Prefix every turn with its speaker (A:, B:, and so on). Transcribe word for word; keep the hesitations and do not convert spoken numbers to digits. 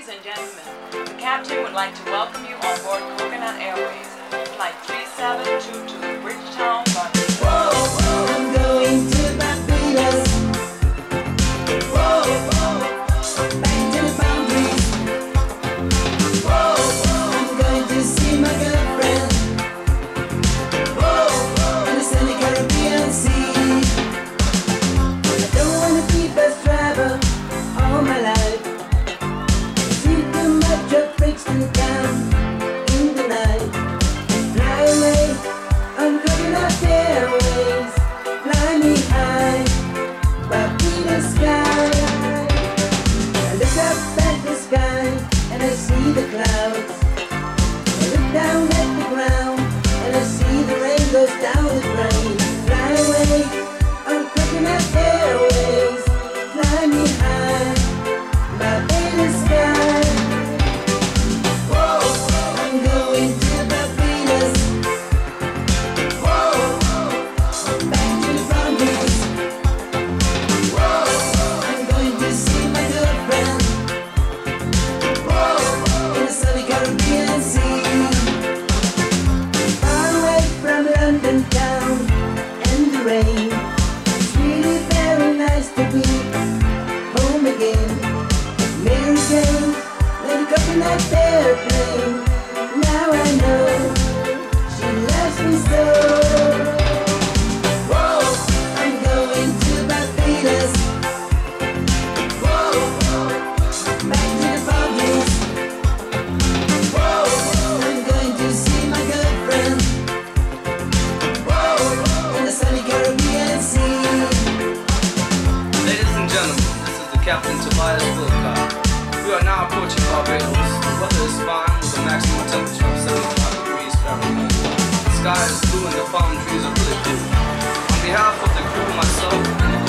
A: Ladies and gentlemen, the captain would like to welcome you on board Coconut Airways, flight three seven two two, Bridgetown, London.
B: Whoa, whoa, I'm going to Barbados. Whoa, whoa, back to the boundaries. Whoa, whoa, I'm going to see my girlfriend. Whoa, whoa, in the sunny Caribbean Sea. I don't wanna be bus driver all my life. See too much of Brixton town in the night. Fly away on Coconut Airways, fly me high, Barbados sky. I look up at the sky and I see the clouds. I look down at the ground and I see the rain goes down the drain. Fly away on Coconut Airways, fly me high, Barbados sky. Whoa, I'm going to Barbados. Whoa, back to the boundaries. Whoa, I'm going to see my girlfriend. Whoa, in the sunny Caribbean Sea. Far away from London town and the rain. It's really very nice to be home again. Mary Jane, let the coconut airplane. Now I know she loves me so. Whoa, I'm going to Barbados. Whoa, back to the boundaries. Whoa, I'm going to see my girlfriend. Whoa, in the sunny Caribbean Sea.
C: Ladies and gentlemen, this is the Captain Tobias Wilcott. We are now approaching Barbados. The weather is fine with a maximum temperature of seventy-five degrees Fahrenheit. The sky is blue and the palm trees are really blue. On behalf of the crew, myself, and the